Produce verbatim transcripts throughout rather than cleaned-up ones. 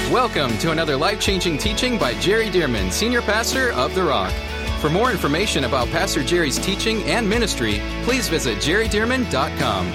Welcome to another life-changing teaching by Jerry Dearman, Senior Pastor of The Rock. For more information about Pastor Jerry's teaching and ministry, please visit jerry dearman dot com.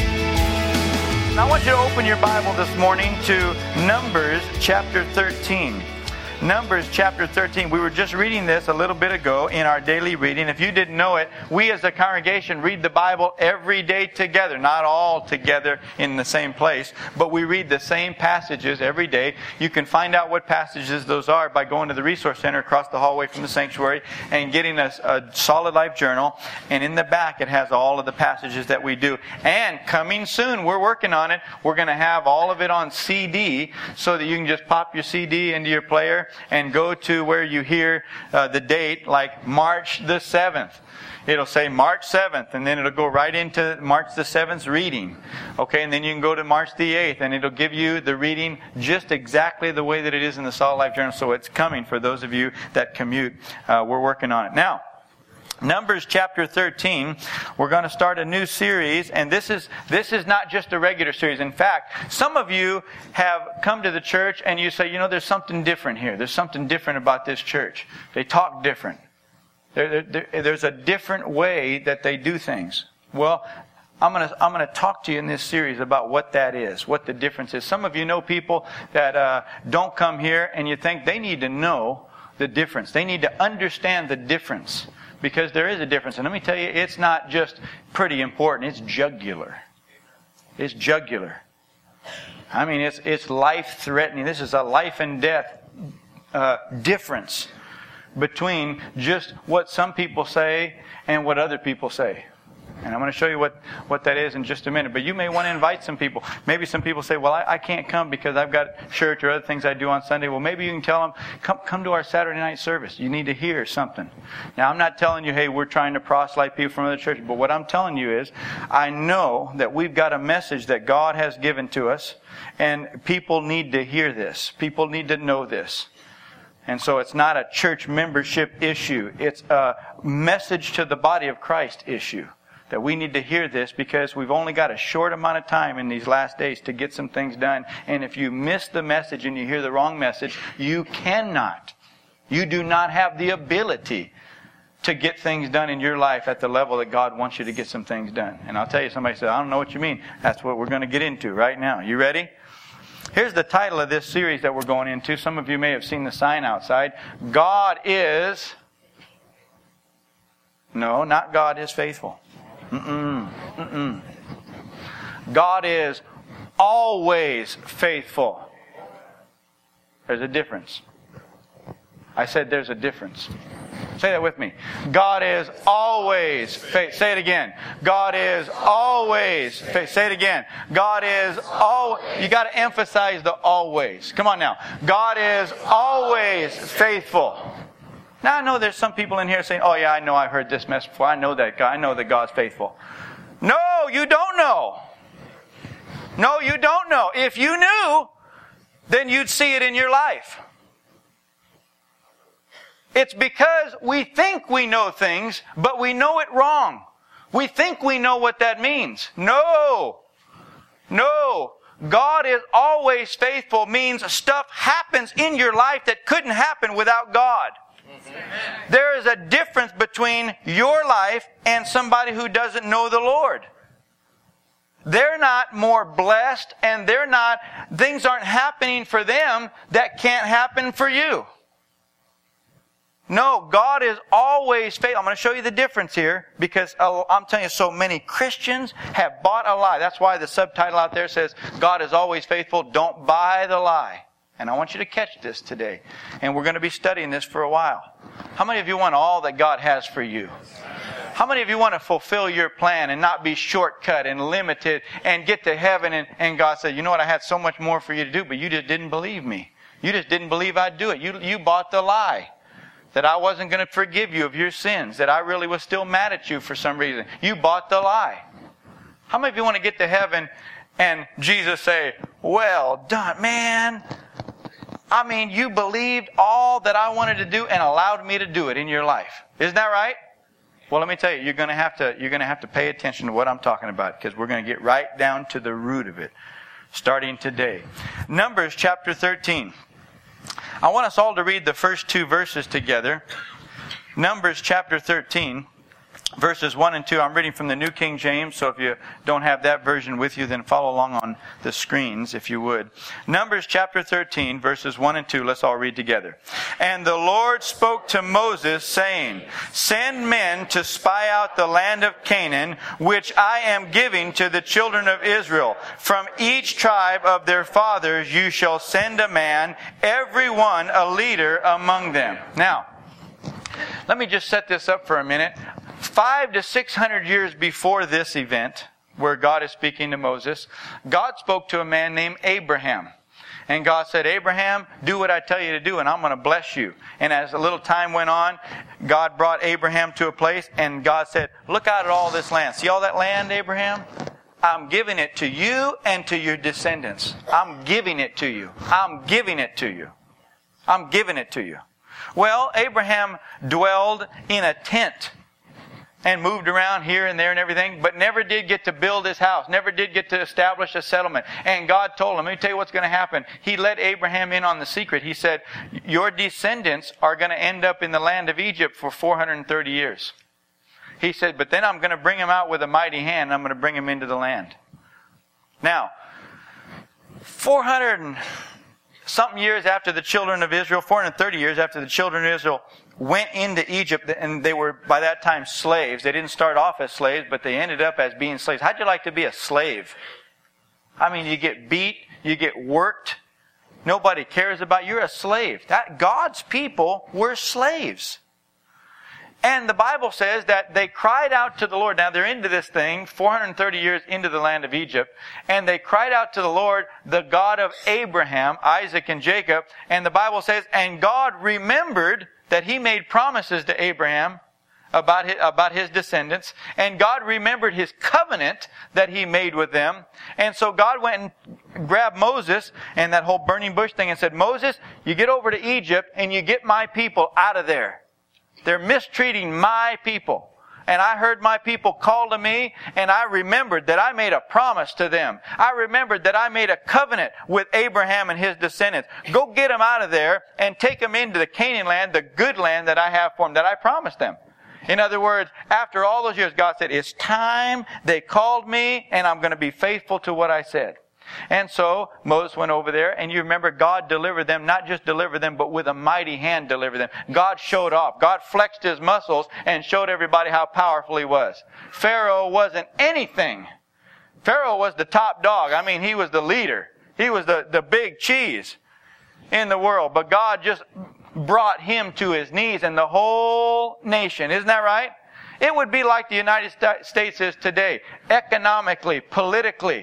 I want you to open your Bible this morning to Numbers chapter thirteen. Numbers chapter thirteen. We were just reading this a little bit ago in our daily reading. If you didn't know it, we as a congregation read the Bible every day together. Not all together in the same place, but we read the same passages every day. You can find out what passages those are by going to the Resource Center across the hallway from the sanctuary and getting a, a Solid Life Journal. And in the back it has all of the passages that we do. And coming soon, we're working on it. We're going to have all of it on C D so that you can just pop your C D into your player and go to where you hear uh, the date, like March the seventh. It'll say March seventh, and then it'll go right into March the seventh's reading. Okay, and then you can go to March the eighth, and it'll give you the reading just exactly the way that it is in the Solid Life Journal. So it's coming for those of you that commute. Uh, we're working on it. Now, Numbers chapter thirteen, we're going to start a new series, and this is this is not just a regular series. In fact, some of you have come to the church and you say, you know, there's something different here. There's something different about this church. They talk different. There, there, there's a different way that they do things. Well, I'm going to I'm going to talk to you in this series about what that is, what the difference is. Some of you know people that uh, don't come here, and you think they need to know the difference. They need to understand the difference. Because there is a difference. And let me tell you, it's not just pretty important. It's jugular. It's jugular. I mean, it's it's life-threatening. This is a life and death uh, difference between just what some people say and what other people say. And I'm going to show you what, what that is in just a minute. But you may want to invite some people. Maybe some people say, well, I, I can't come because I've got church or other things I do on Sunday. Well, maybe you can tell them, come, come to our Saturday night service. You need to hear something. Now, I'm not telling you, hey, we're trying to proselyte people from other churches. But what I'm telling you is, I know that we've got a message that God has given to us. And people need to hear this. People need to know this. And so it's not a church membership issue. It's a message to the body of Christ issue. That we need to hear this because we've only got a short amount of time in these last days to get some things done. And if you miss the message and you hear the wrong message, you cannot. You do not have the ability to get things done in your life at the level that God wants you to get some things done. And I'll tell you, somebody said, I don't know what you mean. That's what we're going to get into right now. You ready? Here's the title of this series that we're going into. Some of you may have seen the sign outside. God is... No, not God is faithful. Mm-mm. Mm-mm. God is always faithful. There's a difference. I said there's a difference. Say that with me. God is always faithful. Say it again. God is always faithful. Say it again. God is all. You got to emphasize the always. Come on now. God is always faithful. Now, I know there's some people in here saying, oh yeah, I know I've heard this message before. I know that God. I know that God's faithful. No, you don't know. No, you don't know. If you knew, then you'd see it in your life. It's because we think we know things, but we know it wrong. We think we know what that means. No. No. God is always faithful means stuff happens in your life that couldn't happen without God. There is a difference between your life and somebody who doesn't know the Lord. They're not more blessed, and they're not, things aren't happening for them that can't happen for you. No, God is always faithful. I'm going to show you the difference here because I'm telling you, so many Christians have bought a lie. That's why the subtitle out there says, God is always faithful, don't buy the lie. And I want you to catch this today. And we're going to be studying this for a while. How many of you want all that God has for you? How many of you want to fulfill your plan and not be shortcut and limited and get to heaven and, and God said, you know what, I had so much more for you to do, but you just didn't believe me. You just didn't believe I'd do it. You, you bought the lie. That I wasn't going to forgive you of your sins. That I really was still mad at you for some reason. You bought the lie. How many of you want to get to heaven and Jesus say, well done, man. I mean, you believed all that I wanted to do and allowed me to do it in your life. Isn't that right? Well, let me tell you, you're going to have to you're going to have to pay attention to what I'm talking about because we're going to get right down to the root of it. starting today. Numbers chapter thirteen. I want us all to read the first two verses together. Numbers chapter thirteen. Verses one and two, I'm reading from the New King James, so if you don't have that version with you, then follow along on the screens, if you would. Numbers chapter thirteen, verses one and two, let's all read together. And the Lord spoke to Moses, saying, Send men to spy out the land of Canaan, which I am giving to the children of Israel. From each tribe of their fathers you shall send a man, every one a leader among them. Now, let me just set this up for a minute. Five to six hundred years before this event, where God is speaking to Moses, God spoke to a man named Abraham. And God said, Abraham, do what I tell you to do, and I'm going to bless you. And as a little time went on, God brought Abraham to a place, and God said, look out at all this land. See all that land, Abraham? I'm giving it to you and to your descendants. I'm giving it to you. I'm giving it to you. I'm giving it to you. Well, Abraham dwelled in a tent and moved around here and there and everything, but never did get to build his house, never did get to establish a settlement. And God told him, let me tell you what's going to happen. He let Abraham in on the secret. He said, your descendants are going to end up in the land of Egypt for four hundred thirty years. He said, but then I'm going to bring them out with a mighty hand, and I'm going to bring them into the land. Now, four hundred and something years after the children of Israel, four hundred thirty years after the children of Israel went into Egypt, and they were by that time slaves. They didn't start off as slaves, but they ended up as being slaves. How'd you like to be a slave? I mean, you get beat, you get worked, nobody cares about you. You're a slave. That God's people were slaves. And the Bible says that they cried out to the Lord. Now they're into this thing, four hundred thirty years into the land of Egypt. And they cried out to the Lord, the God of Abraham, Isaac, and Jacob. And the Bible says, and God remembered that He made promises to Abraham about his, about his descendants. And God remembered His covenant that He made with them. And so God went and grabbed Moses and that whole burning bush thing and said, Moses, you get over to Egypt and you get my people out of there. They're mistreating my people. And I heard my people call to me, and I remembered that I made a promise to them. I remembered that I made a covenant with Abraham and his descendants. Go get them out of there and take them into the Canaan land, the good land that I have for them, that I promised them. In other words, after all those years, God said, it's time. They called me, and I'm going to be faithful to what I said. And so Moses went over there, and you remember God delivered them, not just delivered them, but with a mighty hand delivered them. God showed off. God flexed His muscles and showed everybody how powerful He was. Pharaoh wasn't anything. Pharaoh was the top dog. I mean, he was the leader. He was the, the big cheese in the world. But God just brought him to his knees and the whole nation. Isn't that right? It would be like the United States is today, economically, politically.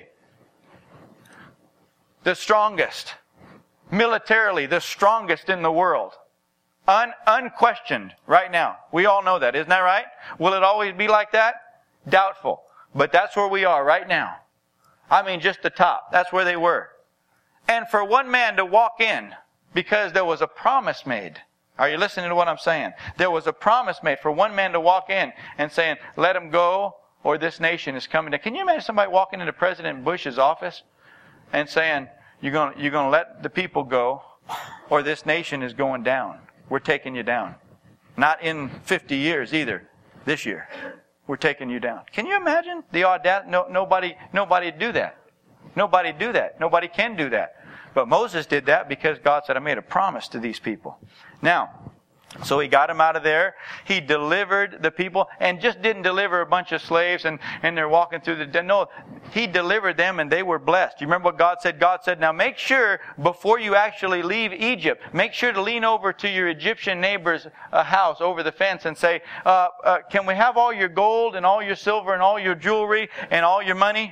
The strongest. Militarily, the strongest in the world. Un- unquestioned right now. We all know that. Isn't that right? Will it always be like that? Doubtful. But that's where we are right now. I mean, just the top. That's where they were. And for one man to walk in, because there was a promise made. Are you listening to what I'm saying? There was a promise made for one man to walk in and saying, let him go or this nation is coming down. Can you imagine somebody walking into President Bush's office and saying, you're going, you're going to let the people go, or this nation is going down. We're taking you down. Not in fifty years either. This year. We're taking you down. Can you imagine the audacity? No, nobody, nobody do that. Nobody do that. Nobody can do that. But Moses did that because God said, I made a promise to these people. Now, so He got them out of there. He delivered the people, and just didn't deliver a bunch of slaves and, and they're walking through the... No, He delivered them and they were blessed. You remember what God said? God said, now make sure before you actually leave Egypt, make sure to lean over to your Egyptian neighbor's uh, house over the fence and say, uh, uh, can we have all your gold and all your silver and all your jewelry and all your money?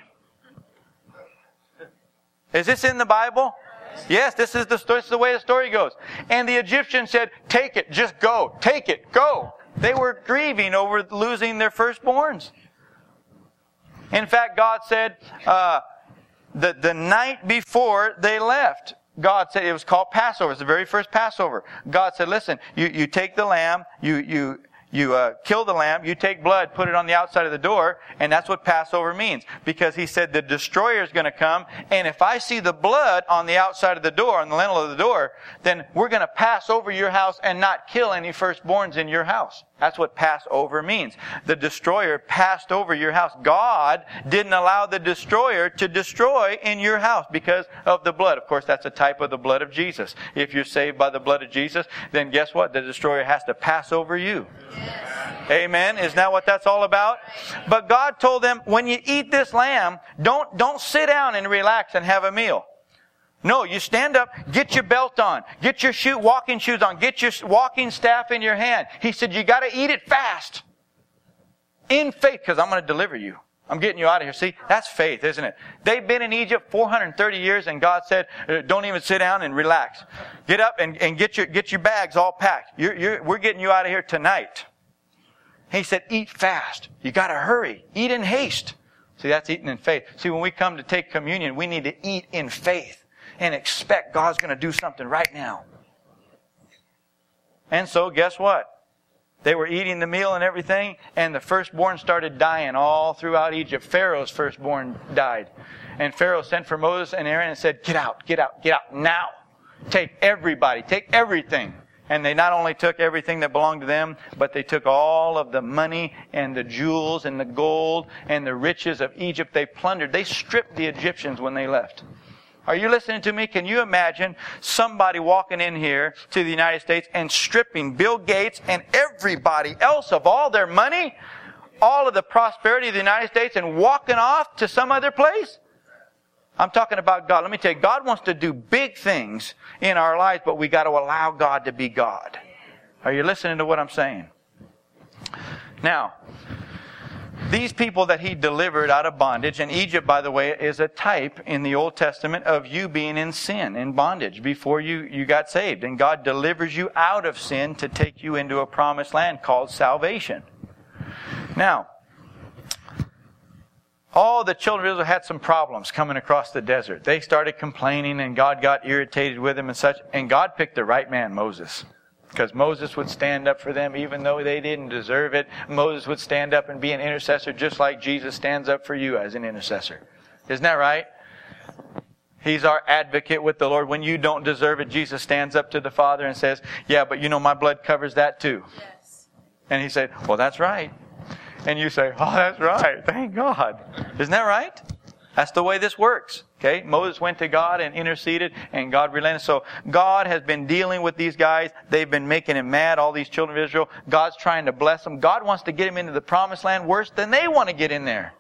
Is this in the Bible? Yes, this is the story, this is the way the story goes. And the Egyptians said, take it, just go, take it, go. They were grieving over losing their firstborns. In fact, God said, uh, the, the night before they left, God said, it was called Passover. It's the very first Passover. God said, listen, you, you take the lamb, you, you, you uh, kill the lamb, you take blood, put it on the outside of the door, and that's what Passover means. Because he said the destroyer is going to come, and if I see the blood on the outside of the door, on the lintel of the door, then we're going to pass over your house and not kill any firstborns in your house. That's what Passover means. The destroyer passed over your house. God didn't allow the destroyer to destroy in your house because of the blood. Of course, that's a type of the blood of Jesus. If you're saved by the blood of Jesus, then guess what? The destroyer has to pass over you. Yes. Amen. Isn't that what that's all about? But God told them, when you eat this lamb, don't, don't sit down and relax and have a meal. No, you stand up, get your belt on, get your shoe, walking shoes on, get your walking staff in your hand. He said, you got to eat it fast. In faith, because I'm going to deliver you. I'm getting you out of here. See, that's faith, isn't it? They've been in Egypt four hundred thirty years, and God said, don't even sit down and relax. Get up and, and get your get your bags all packed. You're, you're, we're getting you out of here tonight. He said, eat fast. You got to hurry. Eat in haste. See, that's eating in faith. See, when we come to take communion, we need to eat in faith and expect God's going to do something right now. And so, guess what? They were eating the meal and everything, and the firstborn started dying all throughout Egypt. Pharaoh's firstborn died. And Pharaoh sent for Moses and Aaron and said, get out, get out, get out now. Take everybody, take everything. And they not only took everything that belonged to them, but they took all of the money and the jewels and the gold and the riches of Egypt. They plundered. They stripped the Egyptians when they left. Are you listening to me? Can you imagine somebody walking in here to the United States and stripping Bill Gates and everybody else of all their money, all of the prosperity of the United States, and walking off to some other place? I'm talking about God. Let me tell you, God wants to do big things in our lives, but we got to allow God to be God. Are you listening to what I'm saying? Now, these people that He delivered out of bondage, and Egypt, by the way, is a type in the Old Testament of you being in sin, in bondage, before you, you got saved. And God delivers you out of sin to take you into a promised land called salvation. Now, all the children of Israel had some problems coming across the desert. They started complaining, and God got irritated with them and such. And God picked the right man, Moses. Because Moses would stand up for them even though they didn't deserve it. Moses would stand up and be an intercessor just like Jesus stands up for you as an intercessor. Isn't that right? He's our advocate with the Lord. When you don't deserve it, Jesus stands up to the Father and says, yeah, but you know my blood covers that too. Yes. And He said, well, that's right. And you say, oh, that's right. Thank God. Isn't that right? That's the way this works. Okay? Moses went to God and interceded, and God relented. So God has been dealing with these guys. They've been making Him mad, all these children of Israel. God's trying to bless them. God wants to get them into the promised land worse than they want to get in there.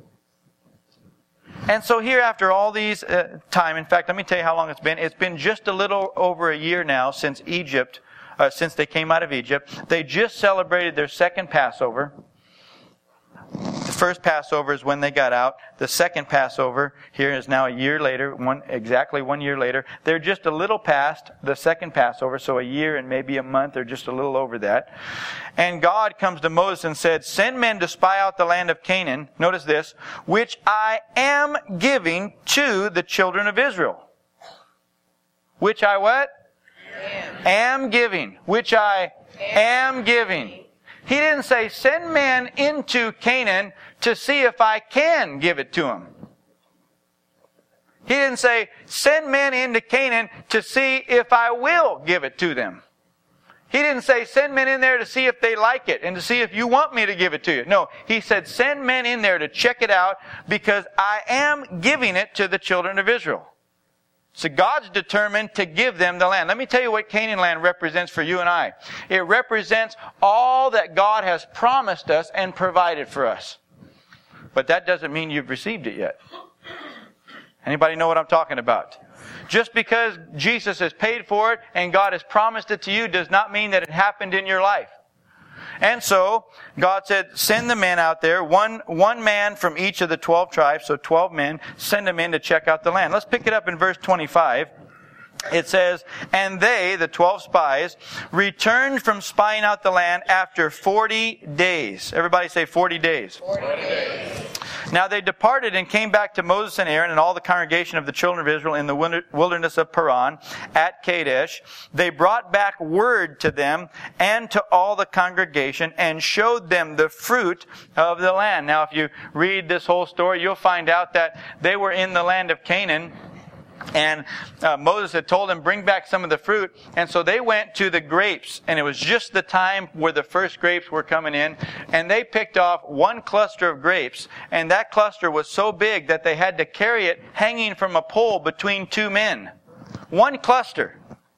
And so here, after all these uh, time, in fact, let me tell you how long it's been. It's been just a little over a year now since Egypt, uh, since they came out of Egypt. They just celebrated their second Passover. The first Passover is when they got out. The second Passover here is now a year later, one exactly one year later. They're just a little past the second Passover, so a year and maybe a month or just a little over that. And God comes to Moses and said, send men to spy out the land of Canaan, notice this, which I am giving to the children of Israel. Which I what? Am, am giving. Which I am, am giving. He didn't say, send men into Canaan to see if I can give it to them. He didn't say, send men into Canaan to see if I will give it to them. He didn't say, send men in there to see if they like it and to see if you want me to give it to you. No, He said, send men in there to check it out because I am giving it to the children of Israel. So God's determined to give them the land. Let me tell you what Canaan land represents for you and I. It represents all that God has promised us and provided for us. But that doesn't mean you've received it yet. Anybody know what I'm talking about? Just because Jesus has paid for it and God has promised it to you does not mean that it happened in your life. And so, God said, send the men out there, one, one man from each of the twelve tribes, so twelve men, send them in to check out the land. Let's pick it up in verse twenty-five. It says, and they, the twelve spies, returned from spying out the land after forty days. Everybody say forty days. forty days. Now they departed and came back to Moses and Aaron and all the congregation of the children of Israel in the wilderness of Paran at Kadesh. They brought back word to them and to all the congregation and showed them the fruit of the land. Now if you read this whole story, you'll find out that they were in the land of Canaan. And uh, Moses had told them, bring back some of the fruit. And so they went to the grapes. And it was just the time where the first grapes were coming in. And they picked off one cluster of grapes. And that cluster was so big that they had to carry it hanging from a pole between two men. One cluster.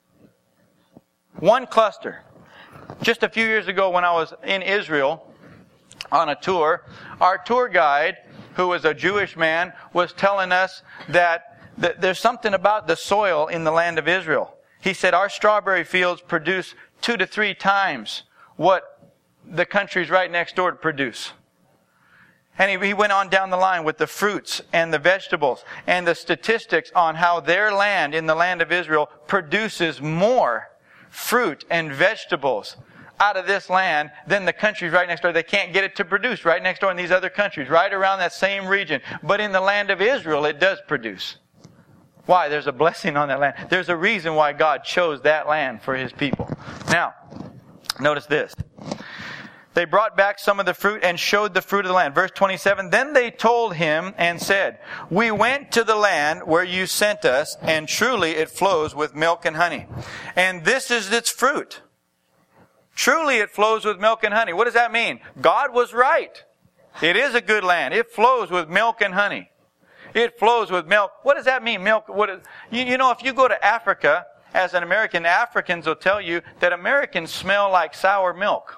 One cluster. Just a few years ago when I was in Israel on a tour, our tour guide, who was a Jewish man, was telling us that there's something about the soil in the land of Israel. He said our strawberry fields produce two to three times what the countries right next door produce. And he, he went on down the line with the fruits and the vegetables and the statistics on how their land in the land of Israel produces more fruit and vegetables out of this land than the countries right next door. They can't get it to produce right next door in these other countries, right around that same region. But in the land of Israel, it does produce. Why? There's a blessing on that land. There's a reason why God chose that land for His people. Now, notice this. They brought back some of the fruit and showed the fruit of the land. Verse twenty-seven, then they told him and said, we went to the land where you sent us, and truly it flows with milk and honey. And this is its fruit. Truly it flows with milk and honey. What does that mean? God was right. It is a good land. It flows with milk and honey. It flows with milk. What does that mean, milk? What is, you, you know, if you go to Africa, as an American, Africans will tell you that Americans smell like sour milk.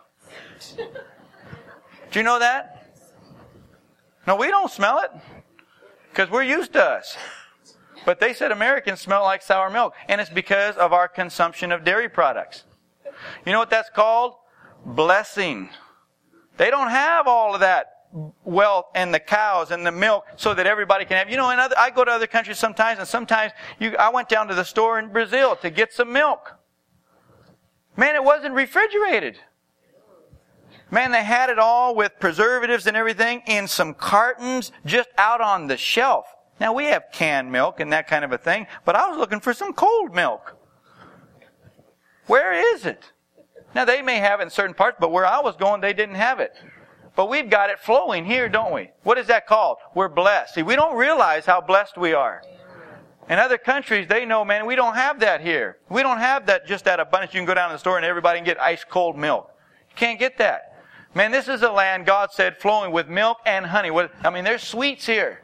Do you know that? No, we don't smell it. Because we're used to us. But they said Americans smell like sour milk. And it's because of our consumption of dairy products. You know what that's called? Blessing. They don't have all of that wealth and the cows and the milk so that everybody can have. You know, in other, I go to other countries sometimes, and sometimes you, I went down to the store in Brazil to get some milk. Man, it wasn't refrigerated. Man, they had it all with preservatives and everything in some cartons just out on the shelf. Now, we have canned milk and that kind of a thing, but I was looking for some cold milk. Where is it? Now, they may have it in certain parts, but where I was going, they didn't have it. But we've got it flowing here, don't we? What is that called? We're blessed. See, we don't realize how blessed we are. In other countries, they know, man, we don't have that here. We don't have that just that abundance. You can go down to the store and everybody can get ice cold milk. You can't get that. Man, this is a land, God said, flowing with milk and honey. What, I mean, there's sweets here.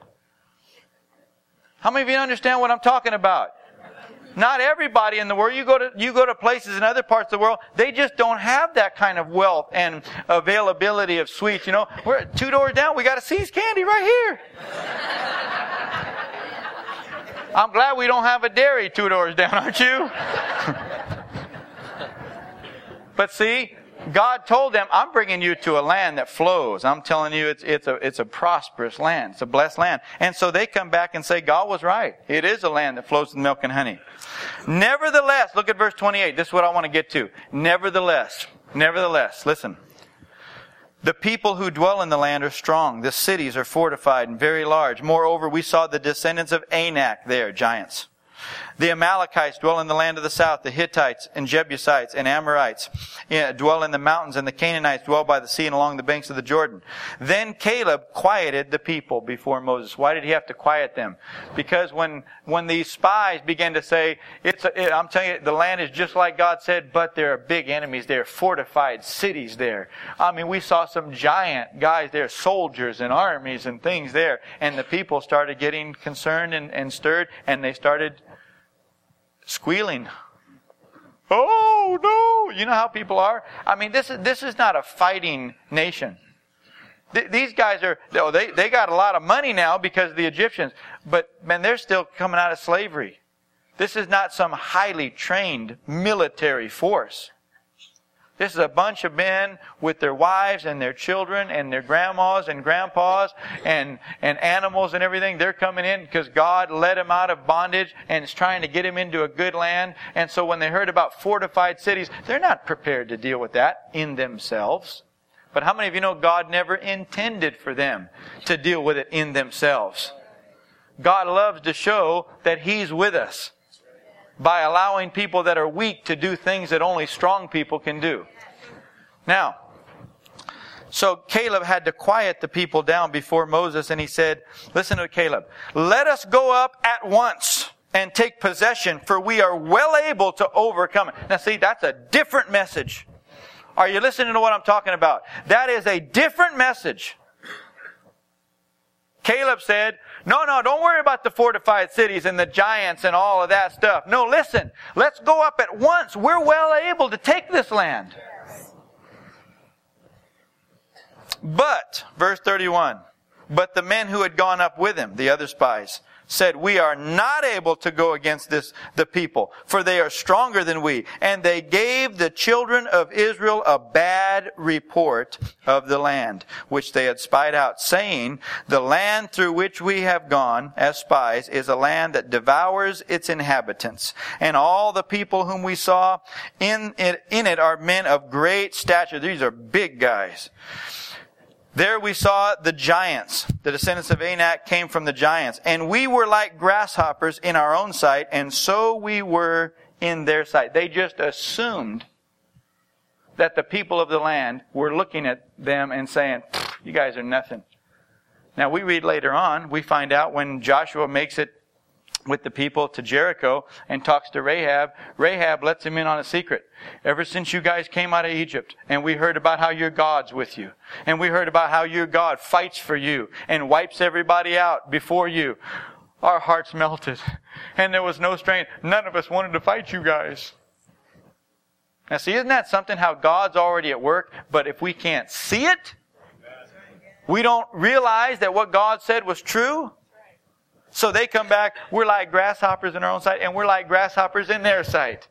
How many of you understand what I'm talking about? Not everybody in the world. You go to you go to places in other parts of the world, they just don't have that kind of wealth and availability of sweets. You know, we're two doors down. We got a See's Candy right here. I'm glad we don't have a dairy two doors down, aren't you? But see, God told them, I'm bringing you to a land that flows. I'm telling you, it's, it's, a, it's a prosperous land. It's a blessed land. And so they come back and say, God was right. It is a land that flows with milk and honey. Nevertheless, look at verse twenty-eight. This is what I want to get to. Nevertheless, nevertheless, listen. The people who dwell in the land are strong. The cities are fortified and very large. Moreover, we saw the descendants of Anak there, giants. The Amalekites dwell in the land of the south. The Hittites and Jebusites and Amorites dwell in the mountains, and the Canaanites dwell by the sea and along the banks of the Jordan. Then Caleb quieted the people before Moses. Why did he have to quiet them? Because when when these spies began to say, "It's a, it, I'm telling you, the land is just like God said, but there are big enemies there, fortified cities there." I mean, we saw some giant guys there, soldiers and armies and things there. And the people started getting concerned and, and stirred, and they started squealing. Oh no! You know how people are? I mean, this is this is not a fighting nation. Th- these guys are, oh, they, they got a lot of money now because of the Egyptians. But man, they're still coming out of slavery. This is not some highly trained military force. This is a bunch of men with their wives and their children and their grandmas and grandpas and, and animals and everything. They're coming in because God led them out of bondage and is trying to get them into a good land. And so when they heard about fortified cities, they're not prepared to deal with that in themselves. But how many of you know God never intended for them to deal with it in themselves? God loves to show that He's with us by allowing people that are weak to do things that only strong people can do. Now, so Caleb had to quiet the people down before Moses, and he said, listen to Caleb, let us go up at once and take possession, for we are well able to overcome it. Now see, that's a different message. Are you listening to what I'm talking about? That is a different message. Caleb said, no, no, don't worry about the fortified cities and the giants and all of that stuff. No, listen, let's go up at once. We're well able to take this land. But, verse thirty-one, but the men who had gone up with him, the other spies, said, we are not able to go against this, the people, for they are stronger than we. And they gave the children of Israel a bad report of the land, which they had spied out, saying, the land through which we have gone as spies is a land that devours its inhabitants. And all the people whom we saw in it, in it are men of great stature. These are big guys. There we saw the giants. The descendants of Anak came from the giants. And we were like grasshoppers in our own sight, and so we were in their sight. They just assumed that the people of the land were looking at them and saying, you guys are nothing. Now we read later on, we find out when Joshua makes it with the people to Jericho and talks to Rahab, Rahab lets him in on a secret. Ever since you guys came out of Egypt and we heard about how your God's with you, and we heard about how your God fights for you and wipes everybody out before you, our hearts melted and there was no strength. None of us wanted to fight you guys. Now see, isn't that something, how God's already at work, but if we can't see it, we don't realize that what God said was true. So they come back, we're like grasshoppers in our own sight, and we're like grasshoppers in their sight.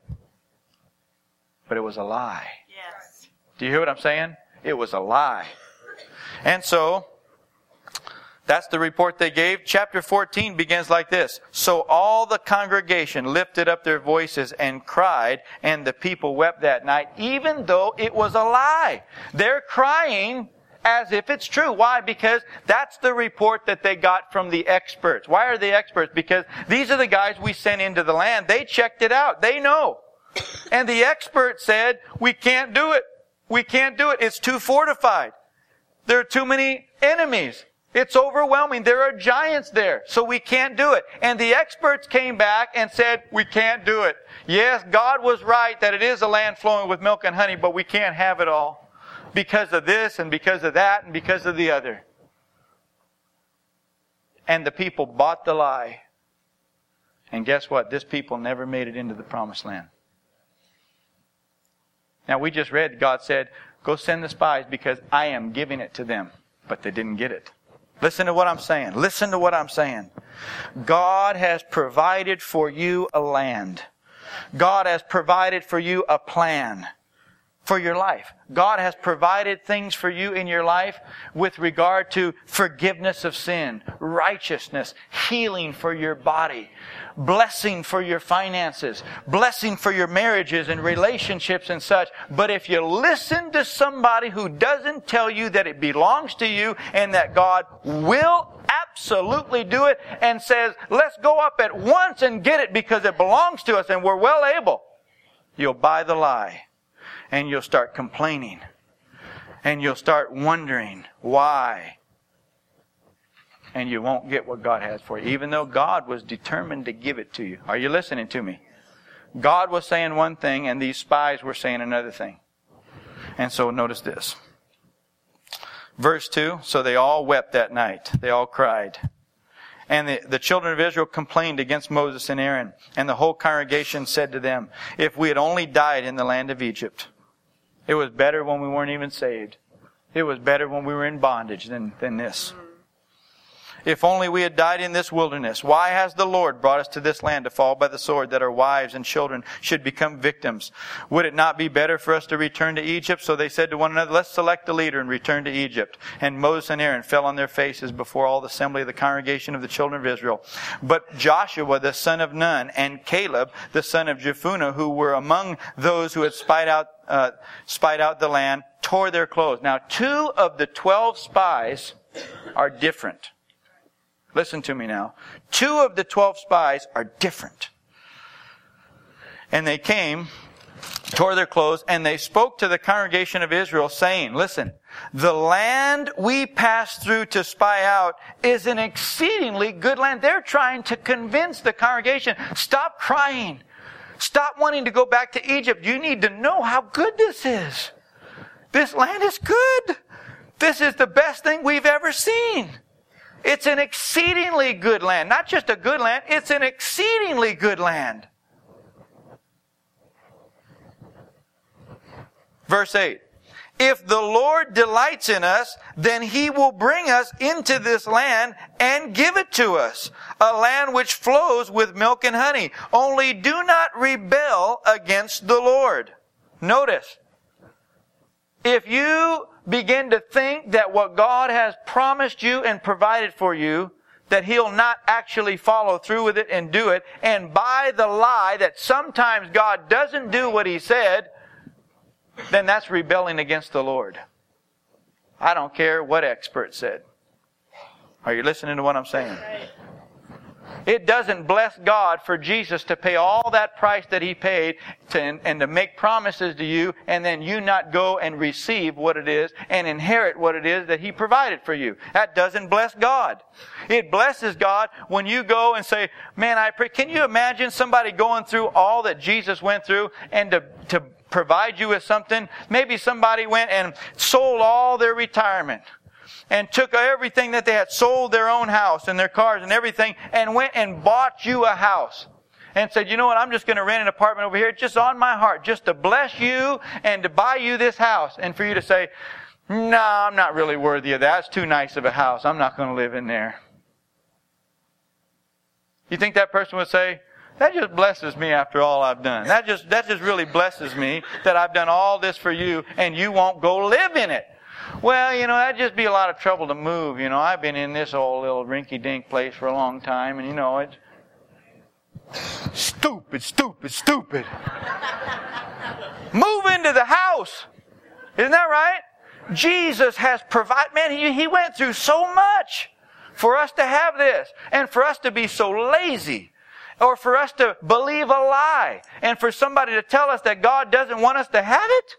But it was a lie. Yes. Do you hear what I'm saying? It was a lie. And so, that's the report they gave. Chapter fourteen begins like this. So all the congregation lifted up their voices and cried, and the people wept that night, even though it was a lie. They're crying as if it's true. Why? Because that's the report that they got from the experts. Why are they experts? Because these are the guys we sent into the land. They checked it out. They know. And the experts said, we can't do it. We can't do it. It's too fortified. There are too many enemies. It's overwhelming. There are giants there. So we can't do it. And the experts came back and said, we can't do it. Yes, God was right that it is a land flowing with milk and honey, but we can't have it all. Because of this and because of that and because of the other. And the people bought the lie. And guess what? This people never made it into the promised land. Now we just read, God said, go send the spies because I am giving it to them. But they didn't get it. Listen to what I'm saying. Listen to what I'm saying. God has provided for you a land. God has provided for you a plan for your life. God has provided things for you in your life with regard to forgiveness of sin, righteousness, healing for your body, blessing for your finances, blessing for your marriages and relationships and such. But if you listen to somebody who doesn't tell you that it belongs to you and that God will absolutely do it and says, let's go up at once and get it because it belongs to us and we're well able, you'll buy the lie. And you'll start complaining. And you'll start wondering why. And you won't get what God has for you. Even though God was determined to give it to you. Are you listening to me? God was saying one thing and these spies were saying another thing. And so notice this. Verse two, so they all wept that night. They all cried. And the, the children of Israel complained against Moses and Aaron. And the whole congregation said to them, if we had only died in the land of Egypt. It was better when we weren't even saved. It was better when we were in bondage than, than this. If only we had died in this wilderness. Why has the Lord brought us to this land to fall by the sword, that our wives and children should become victims? Would it not be better for us to return to Egypt? So they said to one another, let's select a leader and return to Egypt. And Moses and Aaron fell on their faces before all the assembly of the congregation of the children of Israel. But Joshua the son of Nun and Caleb the son of Jephunneh, who were among those who had spied out, uh, spied out the land, tore their clothes. Now, two of the twelve spies are different. Listen to me now. Two of the twelve spies are different. And they came, tore their clothes, and they spoke to the congregation of Israel, saying, listen, the land we passed through to spy out is an exceedingly good land. They're trying to convince the congregation, stop crying. Stop wanting to go back to Egypt. You need to know how good this is. This land is good. This is the best thing we've ever seen. It's an exceedingly good land. Not just a good land, it's an exceedingly good land. Verse eight. If the Lord delights in us, then He will bring us into this land and give it to us, a land which flows with milk and honey. Only do not rebel against the Lord. Notice, if you begin to think that what God has promised you and provided for you, that He'll not actually follow through with it and do it, and buy the lie that sometimes God doesn't do what He said, then that's rebelling against the Lord. I don't care what expert said. Are you listening to what I'm saying? It doesn't bless God for Jesus to pay all that price that He paid to, and, and to make promises to you, and then you not go and receive what it is and inherit what it is that He provided for you. That doesn't bless God. It blesses God when you go and say, man, I pray. Can you imagine somebody going through all that Jesus went through and to, to provide you with something? Maybe somebody went and sold all their retirement and took everything that they had, sold their own house and their cars and everything, and went and bought you a house. And said, you know what, I'm just going to rent an apartment over here, just on my heart, just to bless you and to buy you this house. And for you to say, no, I'm not really worthy of that. It's too nice of a house. I'm not going to live in there. You think that person would say, that just blesses me after all I've done. That just, that just really blesses me that I've done all this for you and you won't go live in it. Well, you know, that'd just be a lot of trouble to move. You know, I've been in this old little rinky-dink place for a long time, and you know, it's stupid, stupid, stupid. Move into the house. Isn't that right? Jesus has provided, man, he, he went through so much for us to have this, and for us to be so lazy, or for us to believe a lie, and for somebody to tell us that God doesn't want us to have it.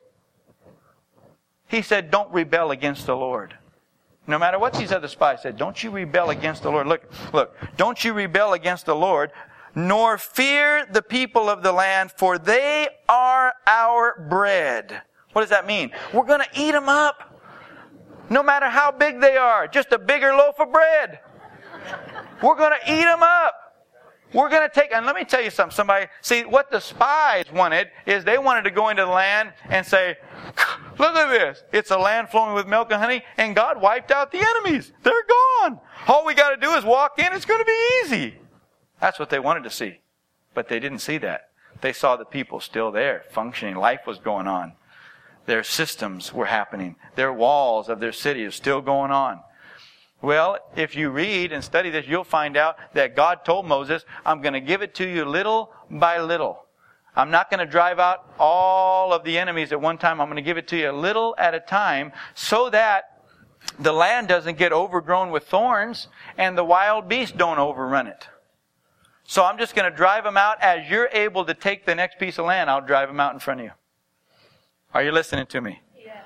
He said, don't rebel against the Lord. No matter what these other spies said, don't you rebel against the Lord. Look, look, don't you rebel against the Lord, nor fear the people of the land, for they are our bread. What does that mean? We're going to eat them up. No matter how big they are, just a bigger loaf of bread. We're going to eat them up. We're going to take, and let me tell you something, somebody, see, what the spies wanted is they wanted to go into the land and say, look at this. It's a land flowing with milk and honey, and God wiped out the enemies. They're gone. All we got to do is walk in. It's going to be easy. That's what they wanted to see. But they didn't see that. They saw the people still there, functioning. Life was going on. Their systems were happening. Their walls of their city are still going on. Well, if you read and study this, you'll find out that God told Moses, I'm going to give it to you little by little. I'm not going to drive out all of the enemies at one time. I'm going to give it to you a little at a time so that the land doesn't get overgrown with thorns and the wild beasts don't overrun it. So I'm just going to drive them out. As you're able to take the next piece of land, I'll drive them out in front of you. Are you listening to me?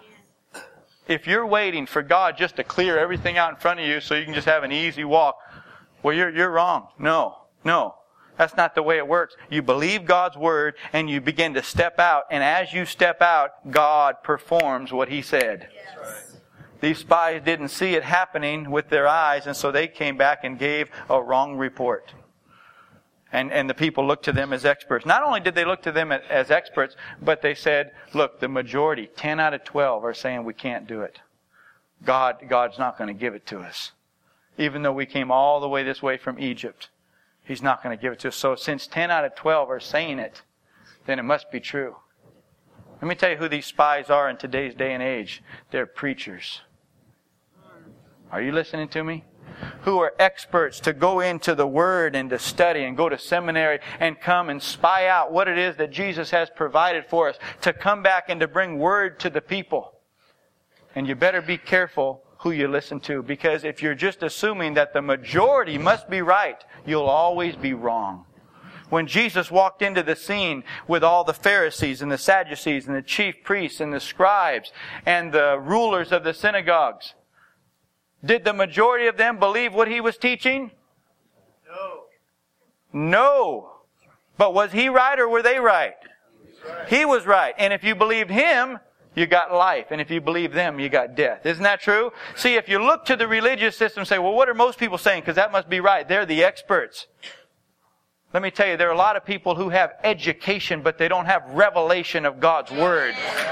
If you're waiting for God just to clear everything out in front of you so you can just have an easy walk, well, you're, you're wrong. No, no. That's not the way it works. You believe God's word and you begin to step out. And as you step out, God performs what He said. Yes. These spies didn't see it happening with their eyes, and so they came back and gave a wrong report. And, and the people looked to them as experts. Not only did they look to them as experts, but they said, look, the majority, ten out of twelve, are saying we can't do it. God, God's not going to give it to us. even though we came all the way this way from Egypt. He's not going to give it to us. So since ten out of twelve are saying it, then it must be true. Let me tell you who these spies are in today's day and age. They're preachers. Are you listening to me? Who are experts to go into the Word and to study and go to seminary and come and spy out what it is that Jesus has provided for us, to come back and to bring Word to the people. And you better be careful who you listen to, because if you're just assuming that the majority must be right, you'll always be wrong. When Jesus walked into the scene with all the Pharisees and the Sadducees and the chief priests and the scribes and the rulers of the synagogues, did the majority of them believe what He was teaching? No. No. But was He right or were they right? He was right. He was right. And if you believed Him, you got life. And if you believe them, you got death. Isn't that true? See, if you look to the religious system and say, well, what are most people saying? Because that must be right. They're the experts. Let me tell you, there are a lot of people who have education, but they don't have revelation of God's Word.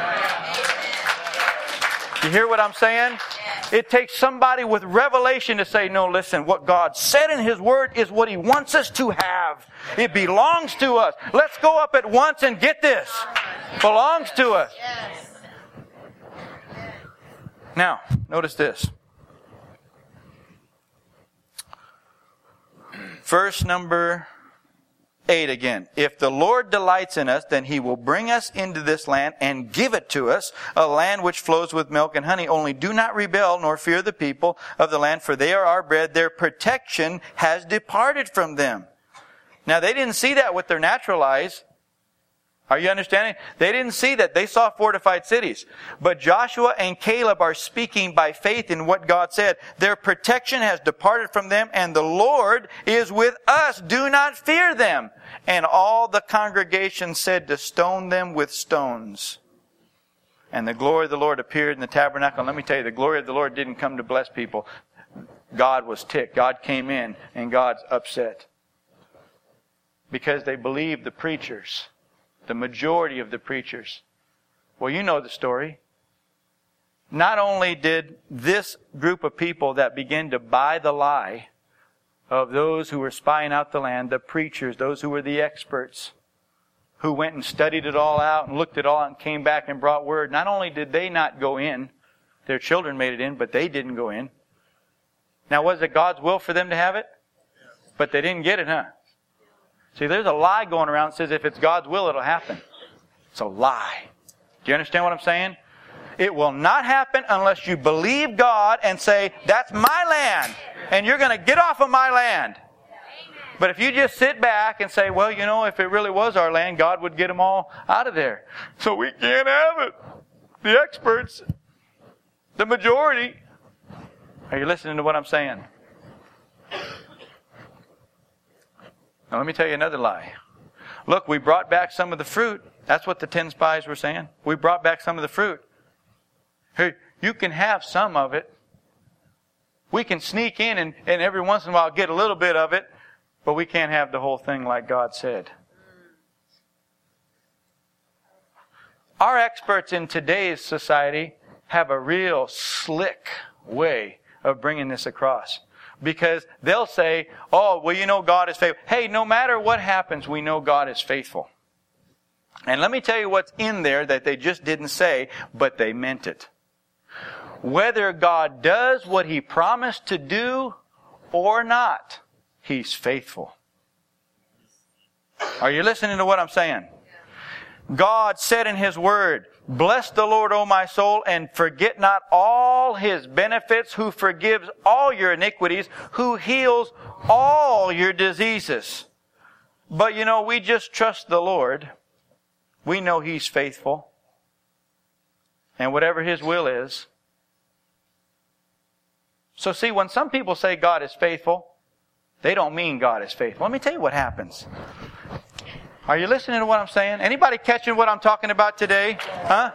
You hear what I'm saying? It takes somebody with revelation to say, no, listen, what God said in His Word is what He wants us to have. It belongs to us. Let's go up at once and get this. It belongs to us. Now, notice this. Verse number eight again. If the Lord delights in us, then He will bring us into this land and give it to us, a land which flows with milk and honey. Only do not rebel nor fear the people of the land, for they are our bread. Their protection has departed from them. Now, they didn't see that with their natural eyes. Are you understanding? They didn't see that. They saw fortified cities. But Joshua and Caleb are speaking by faith in what God said. Their protection has departed from them, and the Lord is with us. Do not fear them. And all the congregation said to stone them with stones. And the glory of the Lord appeared in the tabernacle. And let me tell you, the glory of the Lord didn't come to bless people. God was ticked. God came in, and God's upset. Because they believed the preachers. The majority of the preachers. Well, you know the story. Not only did this group of people that began to buy the lie of those who were spying out the land, the preachers, those who were the experts, who went and studied it all out and looked it all out and came back and brought word, not only did they not go in, their children made it in, but they didn't go in. Now, was it God's will for them to have it? But they didn't get it, huh? See, there's a lie going around that says if it's God's will, it'll happen. It's a lie. Do you understand what I'm saying? It will not happen unless you believe God and say, that's my land, and you're going to get off of my land. But if you just sit back and say, well, you know, if it really was our land, God would get them all out of there. So we can't have it. The experts, the majority. Are you listening to what I'm saying? Now let me tell you another lie. Look, we brought back some of the fruit. That's what the ten spies were saying. We brought back some of the fruit. Hey, you can have some of it. We can sneak in and, and every once in a while get a little bit of it, but we can't have the whole thing like God said. Our experts in today's society have a real slick way of bringing this across. Because they'll say, oh, well, you know God is faithful. Hey, no matter what happens, we know God is faithful. And let me tell you what's in there that they just didn't say, but they meant it. Whether God does what He promised to do or not, He's faithful. Are you listening to what I'm saying? God said in His Word, bless the Lord, O my soul, and forget not all His benefits, who forgives all your iniquities, who heals all your diseases. But you know, we just trust the Lord. We know He's faithful. And whatever His will is. So see, when some people say God is faithful, they don't mean God is faithful. Let me tell you what happens. Are you listening to what I'm saying? Anybody catching what I'm talking about today? Huh?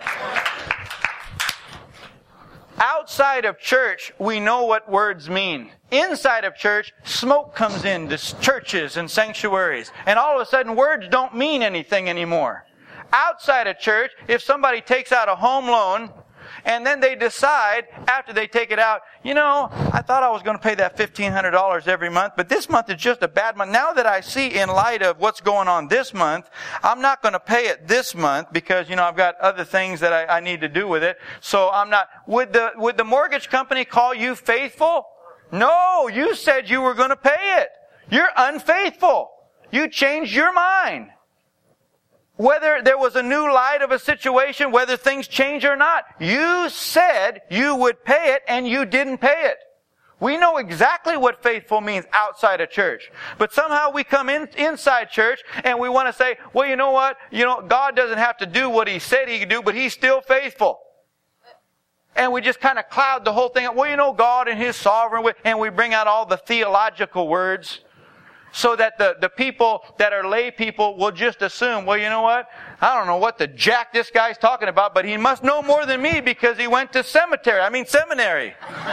Outside of church, we know what words mean. Inside of church, smoke comes into churches and sanctuaries. And all of a sudden, words don't mean anything anymore. Outside of church, if somebody takes out a home loan And then they decide, after they take it out, you know, I thought I was going to pay that fifteen hundred dollars every month, but this month is just a bad month. Now that I see in light of what's going on this month, I'm not going to pay it this month because, you know, I've got other things that I, I need to do with it. So I'm not, would the, would the mortgage company call you faithful? No, you said you were going to pay it. You're unfaithful. You changed your mind. Whether there was a new light of a situation, whether things change or not, you said you would pay it and you didn't pay it. We know exactly what faithful means outside of church. But somehow we come in inside church and we want to say, well, you know what? You know, God doesn't have to do what He said He could do, but He's still faithful. And we just kind of cloud the whole thing up. Well, you know, God and His sovereign, and we bring out all the theological words. So that the, the people that are lay people will just assume, well, you know what? I don't know what the jack this guy's talking about, but he must know more than me because he went to cemetery. I mean seminary.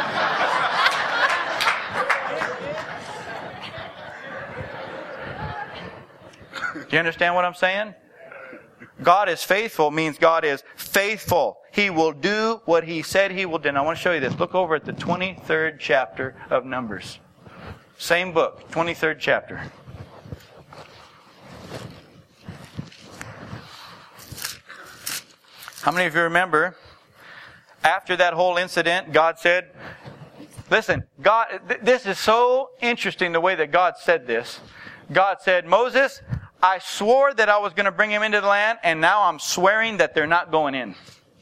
Do you understand what I'm saying? God is faithful means God is faithful. He will do what He said He will do. And I want to show you this. Look over at the twenty-third chapter of Numbers. Same book, twenty-third chapter. How many of you remember, after that whole incident, God said, listen, God, th- this is so interesting the way that God said this. God said, Moses, I swore that I was going to bring him into the land, and now I'm swearing that they're not going in.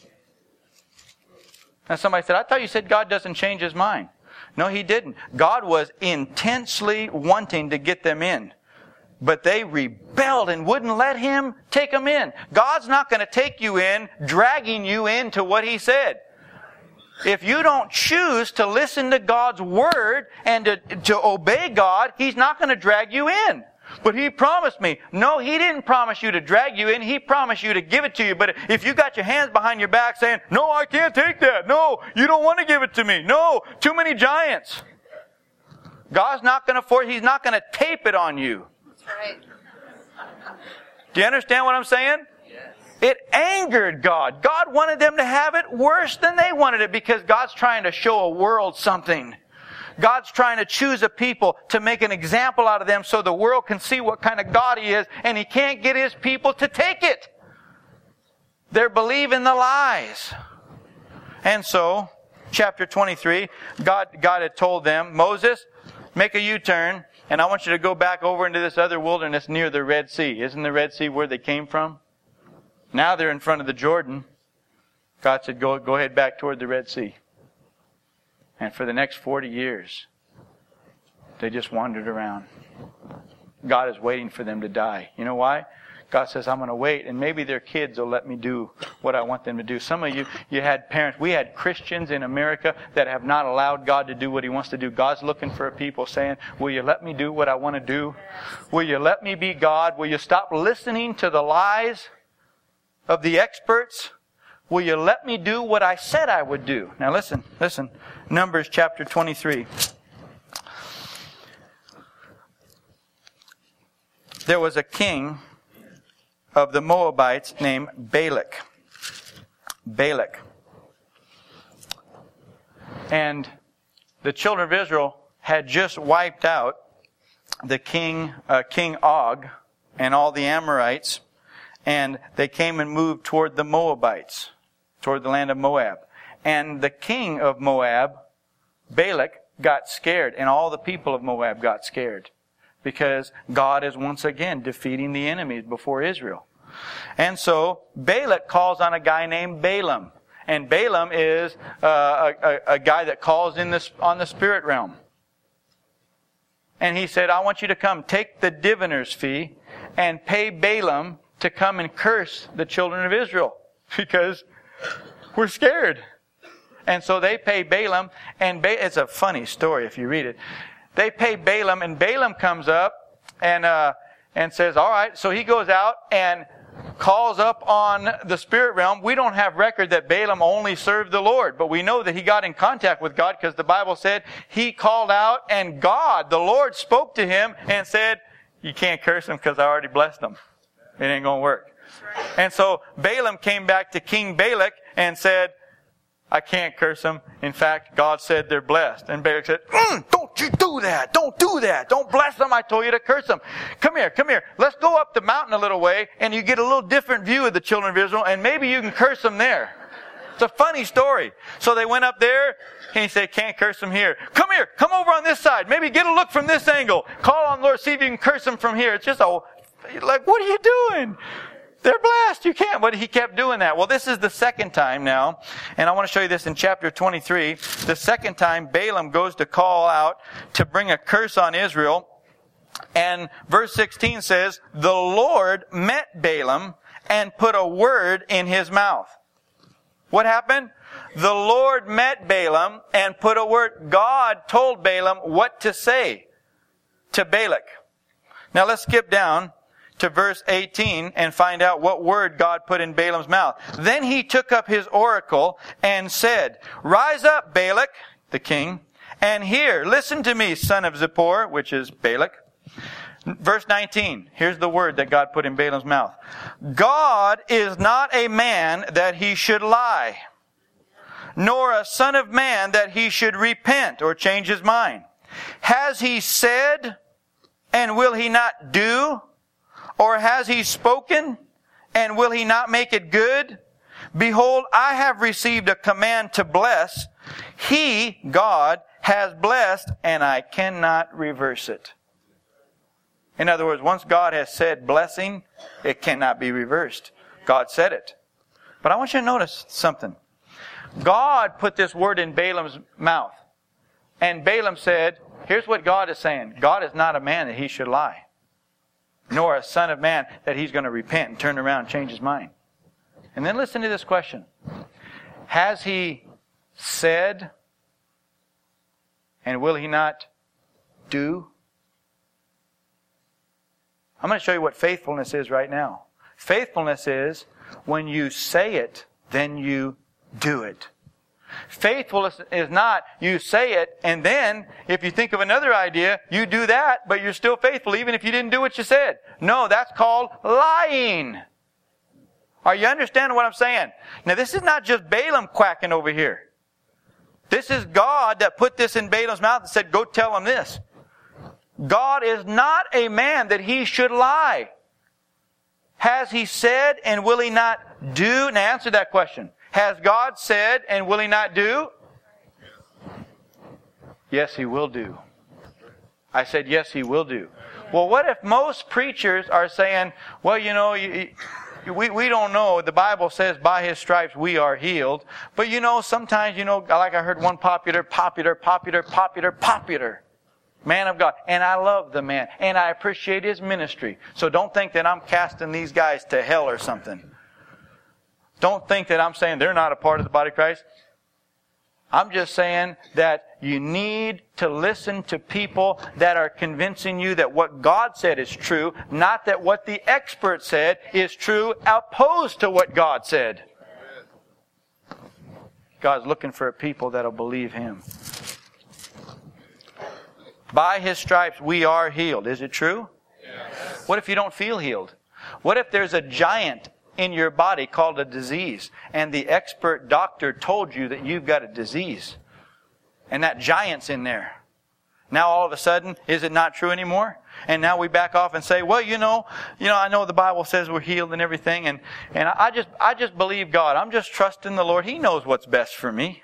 And somebody said, I thought you said God doesn't change His mind. No, He didn't. God was intensely wanting to get them in. But they rebelled and wouldn't let Him take them in. God's not going to take you in, dragging you into what He said. If you don't choose to listen to God's Word and to, to obey God, He's not going to drag you in. But He promised me. No, He didn't promise you to drag you in. He promised you to give it to you. But if you got your hands behind your back saying, no, I can't take that. No, you don't want to give it to me. No, too many giants. God's not going to force, He's not going to tape it on you. That's right. Do you understand what I'm saying? Yes. It angered God. God wanted them to have it worse than they wanted it because God's trying to show a world something. God's trying to choose a people to make an example out of them so the world can see what kind of God He is, and He can't get His people to take it. They're believing the lies. And so, chapter twenty-three, God, God had told them, Moses, make a U-turn, and I want you to go back over into this other wilderness near the Red Sea. Isn't the Red Sea where they came from? Now they're in front of the Jordan. God said, go, go ahead back toward the Red Sea. And for the next forty years, they just wandered around. God is waiting for them to die. You know why? God says, I'm going to wait, and maybe their kids will let me do what I want them to do. Some of you, you had parents. We had Christians in America that have not allowed God to do what He wants to do. God's looking for a people saying, will you let me do what I want to do? Will you let me be God? Will you stop listening to the lies of the experts? Will you let me do what I said I would do? Now listen, listen. Numbers chapter twenty-three. There was a king of the Moabites named Balak. Balak. And the children of Israel had just wiped out the king, uh, King Og and all the Amorites. And they came and moved toward the Moabites, toward the land of Moab. And the king of Moab, Balak, got scared. And all the people of Moab got scared. Because God is once again defeating the enemies before Israel. And so Balak calls on a guy named Balaam. And Balaam is uh, a, a, a guy that calls in this, on the spirit realm. And he said, I want you to come, take the diviner's fee and pay Balaam to come and curse the children of Israel. Because we're scared. And so they pay Balaam, and ba- it's a funny story if you read it. They pay Balaam, and Balaam comes up and uh, and says, all right. So he goes out and calls up on the spirit realm. We don't have record that Balaam only served the Lord, but we know that he got in contact with God because the Bible said he called out, and God, the Lord, spoke to him and said, you can't curse him because I already blessed him. It ain't going to work. And so Balaam came back to King Balak and said, I can't curse them. In fact, God said they're blessed. And Balak said, mm, don't you do that. Don't do that. Don't bless them. I told you to curse them. Come here, come here. Let's go up the mountain a little way and you get a little different view of the children of Israel and maybe you can curse them there. It's a funny story. So they went up there and he said, can't curse them here. Come here. Come over on this side. Maybe get a look from this angle. Call on the Lord. See if you can curse them from here. It's just a, like, what are you doing? They're blessed. You can't. But he kept doing that. Well, this is the second time now. And I want to show you this in chapter twenty-three. The second time Balaam goes to call out to bring a curse on Israel. And verse sixteen says, the Lord met Balaam and put a word in his mouth. What happened? The Lord met Balaam and put a word. God told Balaam what to say to Balak. Now let's skip down to verse eighteen and find out what word God put in Balaam's mouth. Then he took up his oracle and said, rise up, Balak, the king, and hear. Listen to me, son of Zippor, which is Balak. Verse nineteen. Here's the word that God put in Balaam's mouth. God is not a man that he should lie, nor a son of man that he should repent or change his mind. Has he said, and will he not do? Or has he spoken, and will he not make it good? Behold, I have received a command to bless. He, God, has blessed, and I cannot reverse it. In other words, once God has said blessing, it cannot be reversed. God said it. But I want you to notice something. God put this word in Balaam's mouth. And Balaam said, here's what God is saying. God is not a man that he should lie, nor a son of man that he's going to repent and turn around and change his mind. And then listen to this question. Has he said, and will he not do? I'm going to show you what faithfulness is right now. Faithfulness is when you say it, then you do it. Faithfulness is not you say it, and then if you think of another idea, you do that, but you're still faithful even if you didn't do what you said. No, that's called lying. Are you understanding what I'm saying? Now, this is not just Balaam quacking over here. This is God that put this in Balaam's mouth and said, go tell him this. God is not a man that he should lie. Has he said, and will he not do? Now, answer that question. Has God said, and will he not do? Yes, he will do. I said, yes, he will do. Well, what if most preachers are saying, well, you know, you, we, we don't know. The Bible says by his stripes we are healed. But, you know, sometimes, you know, like I heard one popular, popular, popular, popular, popular man of God. And I love the man. And I appreciate his ministry. So don't think that I'm casting these guys to hell or something. Don't think that I'm saying they're not a part of the body of Christ. I'm just saying that you need to listen to people that are convincing you that what God said is true, not that what the expert said is true, opposed to what God said. God's looking for a people that'll believe Him. By His stripes we are healed. Is it true? Yes. What if you don't feel healed? What if there's a giant in your body called a disease, and the expert doctor told you that you've got a disease, and that giant's in there? Now all of a sudden, is it not true anymore? And now we back off and say, well, you know, you know, I know the Bible says we're healed and everything, and, and I just I just believe God. I'm just trusting the Lord. He knows what's best for me.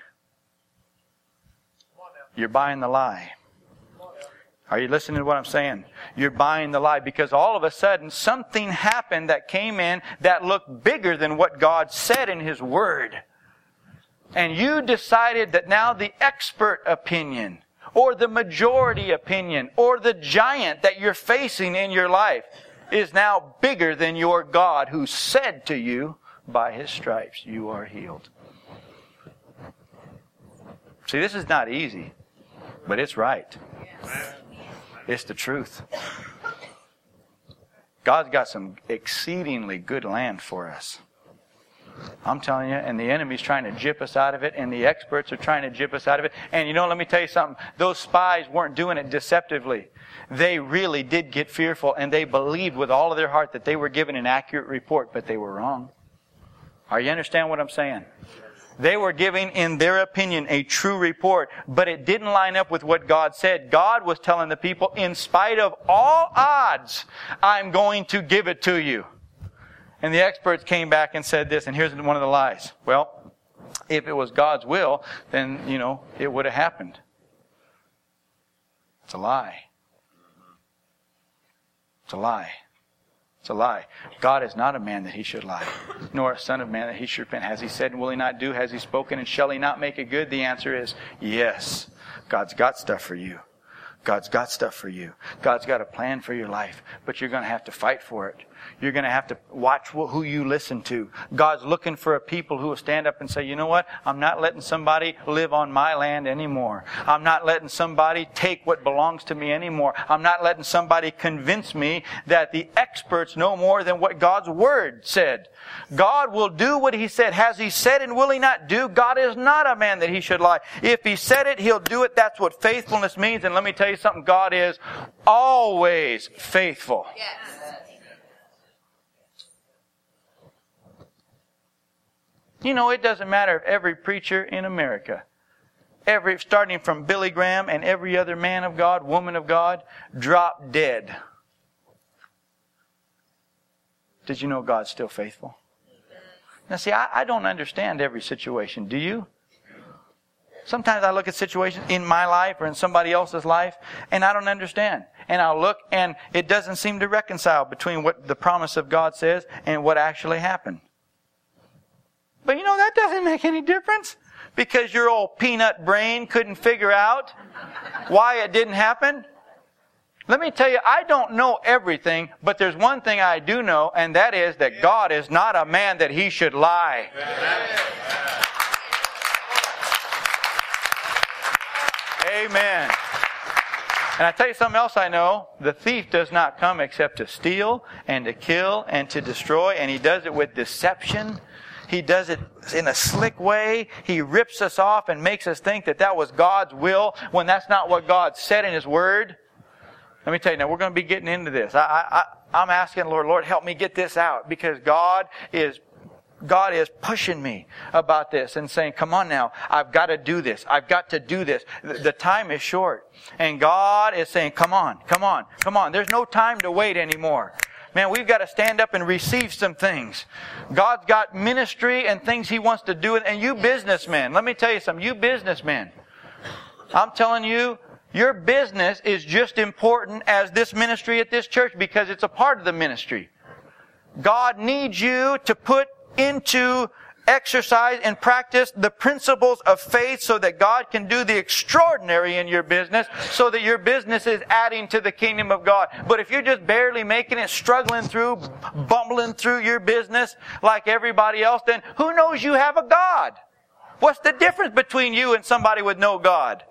You're buying the lie. Are you listening to what I'm saying? You're buying the lie because all of a sudden something happened that came in that looked bigger than what God said in His Word. And you decided that now the expert opinion or the majority opinion or the giant that you're facing in your life is now bigger than your God who said to you, by His stripes you are healed. See, this is not easy, but it's right. Yes. It's the truth. God's got some exceedingly good land for us. I'm telling you, and the enemy's trying to gyp us out of it, and the experts are trying to gyp us out of it. And you know, let me tell you something. Those spies weren't doing it deceptively. They really did get fearful, and they believed with all of their heart that they were given an accurate report, but they were wrong. Are you understand what I'm saying? They were giving, in their opinion, a true report, but it didn't line up with what God said. God was telling the people, in spite of all odds, I'm going to give it to you. And the experts came back and said this, and here's one of the lies. Well, if it was God's will, then, you know, it would have happened. It's a lie. It's a lie. It's a lie. God is not a man that He should lie, nor a son of man that He should repent. Has He said and will He not do? Has He spoken and shall He not make it good? The answer is yes. God's got stuff for you. God's got stuff for you. God's got a plan for your life, but you're going to have to fight for it. You're going to have to watch who you listen to. God's looking for a people who will stand up and say, you know what? I'm not letting somebody live on my land anymore. I'm not letting somebody take what belongs to me anymore. I'm not letting somebody convince me that the experts know more than what God's Word said. God will do what He said. Has He said and will He not do? God is not a man that He should lie. If He said it, He'll do it. That's what faithfulness means. And let me tell you something. God is always faithful. Yes. You know, it doesn't matter if every preacher in America, every starting from Billy Graham and every other man of God, woman of God, dropped dead. Did you know God's still faithful? Now see, I, I don't understand every situation. Do you? Sometimes I look at situations in my life or in somebody else's life, and I don't understand. And I'll look, and it doesn't seem to reconcile between what the promise of God says and what actually happened. But you know, that doesn't make any difference. Because your old peanut brain couldn't figure out why it didn't happen. Let me tell you, I don't know everything, but there's one thing I do know, and that is that God is not a man that He should lie. Amen. And I tell you something else I know. The thief does not come except to steal and to kill and to destroy, and he does it with deception. He does it in a slick way. He rips us off and makes us think that that was God's will when that's not what God said in His Word. Let me tell you now, we're going to be getting into this. I, I, I'm asking the Lord, Lord, help me get this out, because God is God is pushing me about this and saying, come on now, I've got to do this. I've got to do this. The time is short. And God is saying, come on, come on, come on. There's no time to wait anymore. Man, we've got to stand up and receive some things. God's got ministry and things He wants to do. And you businessmen, let me tell you something. You businessmen, I'm telling you, your business is just important as this ministry at this church, because it's a part of the ministry. God needs you to put into exercise and practice the principles of faith so that God can do the extraordinary in your business, so that your business is adding to the kingdom of God. But if you're just barely making it, struggling through, bumbling through your business like everybody else, then who knows you have a God? What's the difference between you and somebody with no God?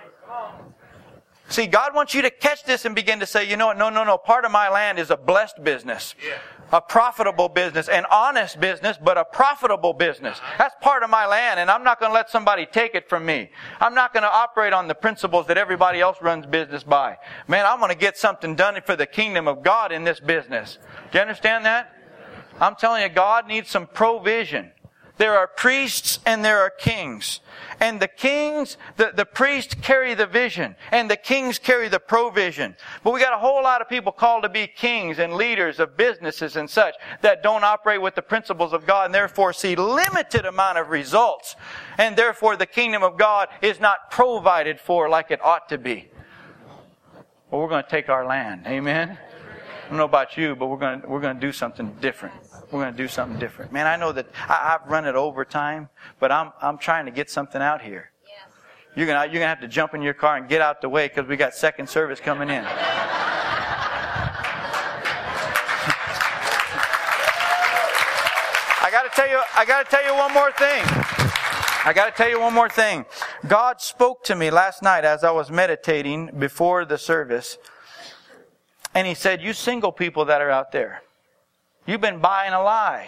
See, God wants you to catch this and begin to say, you know what, no, no, no, part of my land is a blessed business. Yeah. A profitable business, an honest business, but a profitable business. That's part of my land, and I'm not going to let somebody take it from me. I'm not going to operate on the principles that everybody else runs business by. Man, I'm going to get something done for the kingdom of God in this business. Do you understand that? I'm telling you, God needs some provision. There are priests and there are kings. And the kings, the, the priests carry the vision. And the kings carry the provision. But we got a whole lot of people called to be kings and leaders of businesses and such that don't operate with the principles of God and therefore see limited amount of results. And therefore the kingdom of God is not provided for like it ought to be. Well, we're going to take our land. Amen? I don't know about you, but we're going to, we're going to do something different. We're going to do something different. Man, I know that I, I've run it over time, but I'm I'm trying to get something out here. Yes. You're going to, you're going to have to jump in your car and get out the way because we got second service coming in. I got to tell you, I got to tell you one more thing. I got to tell you one more thing. God spoke to me last night as I was meditating before the service. And He said, you single people that are out there, you've been buying a lie.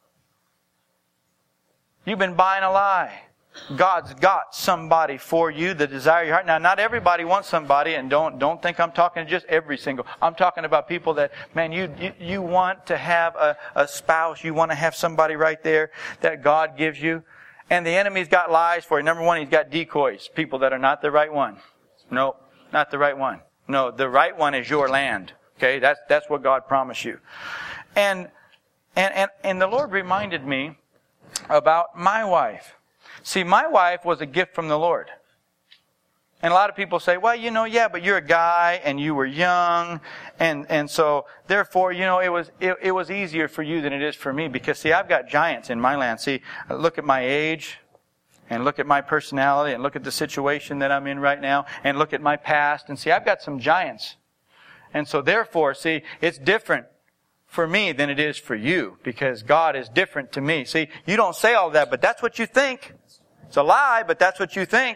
You've been buying a lie. God's got somebody for you, the desire of your heart. Now, not everybody wants somebody, and don't don't think I'm talking to just every single. I'm talking about people that, man, you you, you want to have a, a spouse. You want to have somebody right there that God gives you. And the enemy's got lies for you. Number one, he's got decoys. People that are not the right one. No, not the right one. No, the right one is your land. Okay, that's that's what God promised you. And and and, and the Lord reminded me about my wife. See, my wife was a gift from the Lord. And a lot of people say, well, you know, yeah, but you're a guy and you were young. And, and so, therefore, you know, it was, it, it was easier for you than it is for me. Because, see, I've got giants in my land. See, look at my age and look at my personality and look at the situation that I'm in right now and look at my past. And see, I've got some giants. And so, therefore, see, it's different for me than it is for you. Because God is different to me. See, you don't say all that, but that's what you think. It's a lie, but that's what you think.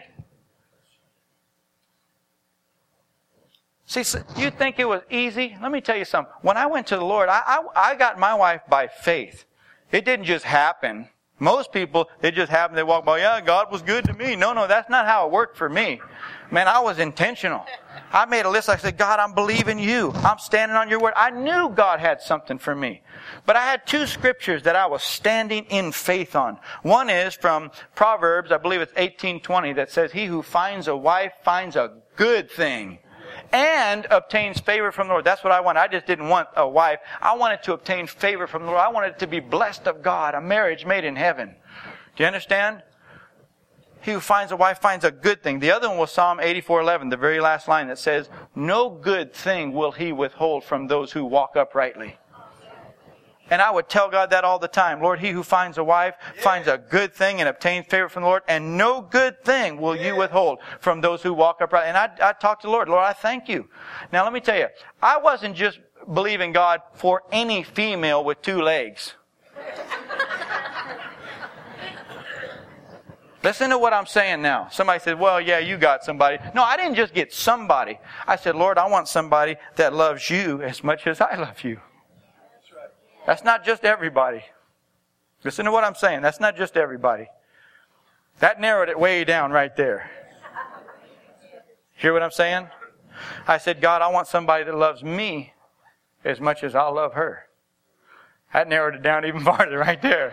See, you think it was easy? Let me tell you something. When I went to the Lord, I, I, I got my wife by faith. It didn't just happen. Most people, it just happened. They walk by, yeah, God was good to me. No, no, that's not how it worked for me. Man, I was intentional. I made a list. I said, God, I'm believing you. I'm standing on your word. I knew God had something for me. But I had two scriptures that I was standing in faith on. One is from Proverbs, I believe it's eighteen twenty, that says, he who finds a wife finds a good thing and obtains favor from the Lord. That's what I want. I just didn't want a wife. I wanted to obtain favor from the Lord. I wanted it to be blessed of God, a marriage made in heaven. Do you understand? He who finds a wife finds a good thing. The other one was Psalm eighty-four eleven, the very last line that says, no good thing will He withhold from those who walk uprightly. And I would tell God that all the time. Lord, he who finds a wife finds a good thing and obtains favor from the Lord. And no good thing will you withhold from those who walk upright. And I, I talked to the Lord. Lord, I thank you. Now let me tell you, I wasn't just believing God for any female with two legs. Listen to what I'm saying now. Somebody said, well, yeah, you got somebody. No, I didn't just get somebody. I said, Lord, I want somebody that loves you as much as I love you. That's not just everybody. Listen to what I'm saying. That's not just everybody. That narrowed it way down right there. Hear what I'm saying? I said, God, I want somebody that loves me as much as I'll love her. That narrowed it down even farther right there.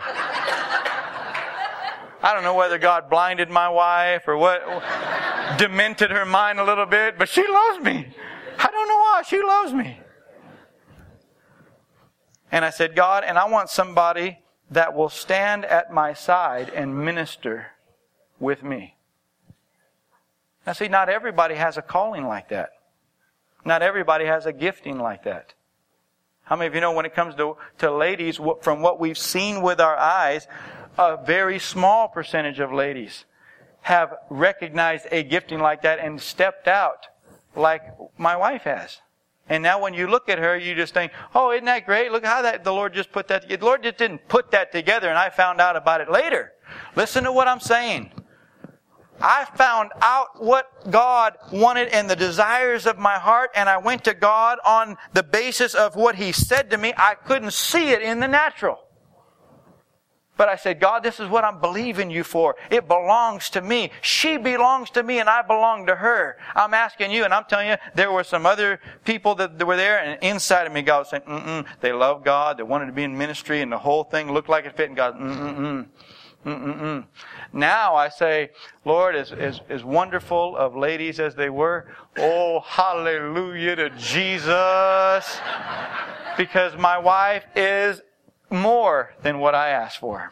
I don't know whether God blinded my wife or what, demented her mind a little bit, but she loves me. I don't know why. She loves me. And I said, God, and I want somebody that will stand at my side and minister with me. Now see, not everybody has a calling like that. Not everybody has a gifting like that. How many of you know when it comes to, to ladies, from what we've seen with our eyes, a very small percentage of ladies have recognized a gifting like that and stepped out like my wife has. And now when you look at her, you just think, oh, isn't that great? Look how that the Lord just put that together. The Lord just didn't put that together and I found out about it later. Listen to what I'm saying. I found out what God wanted and the desires of my heart, and I went to God on the basis of what He said to me. I couldn't see it in the natural. But I said, God, this is what I'm believing you for. It belongs to me. She belongs to me and I belong to her. I'm asking you, and I'm telling you, there were some other people that were there, and inside of me, God was saying, mm-mm, they love God, they wanted to be in ministry, and the whole thing looked like it fit, and God, mm-mm-mm, mm-mm-mm. Now I say, Lord, as, as, as wonderful of ladies as they were, oh, hallelujah to Jesus, because my wife is more than what I asked for.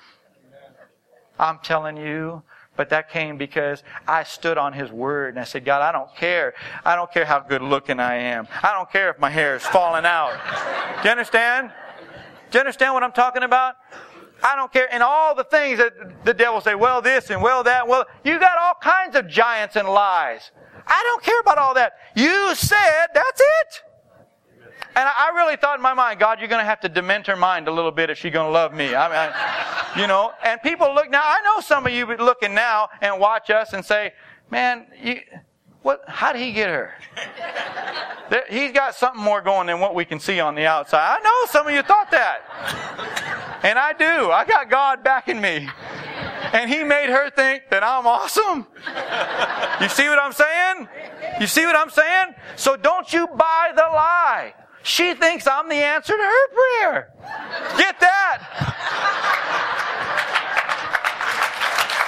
I'm telling you, but that came because I stood on His Word and I said, God, I don't care. I don't care how good looking I am. I don't care if my hair is falling out. Do you understand? Do you understand what I'm talking about? I don't care. And all the things that the devil say, well this and well that, well, you got all kinds of giants and lies. I don't care about all that. You said that's it. And I really thought in my mind, God, you're going to have to dement her mind a little bit if she's going to love me. I mean, I, you know, and people look now, I know some of you looking now and watch us and say, man, you, what, how did he get her? There, he's got something more going than what we can see on the outside. I know some of you thought that. And I do. I got God backing me. And He made her think that I'm awesome. You see what I'm saying? You see what I'm saying? So don't you buy the lie. She thinks I'm the answer to her prayer. Get that?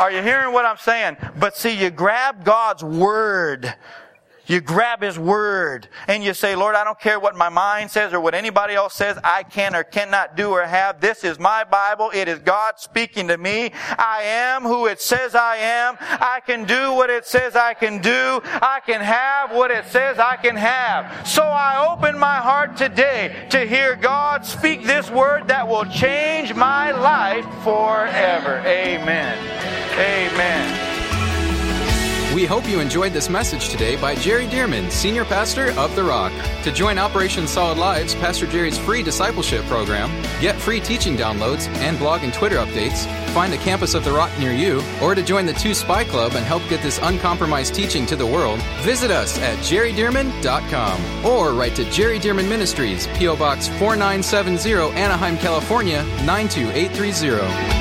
Are you hearing what I'm saying? But see, you grab God's Word. You grab His Word and you say, Lord, I don't care what my mind says or what anybody else says I can or cannot do or have. This is my Bible. It is God speaking to me. I am who it says I am. I can do what it says I can do. I can have what it says I can have. So I open my heart today to hear God speak this word that will change my life forever. Amen. Amen. We hope you enjoyed this message today by Jerry Dearman, Senior Pastor of The Rock. To join Operation Solid Lives, Pastor Jerry's free discipleship program, get free teaching downloads and blog and Twitter updates, find a campus of The Rock near you, or to join the Two Spy Club and help get this uncompromised teaching to the world, visit us at jerry dearman dot com or write to Jerry Dearman Ministries, P O Box four nine seven zero, Anaheim, California, nine two eight three zero.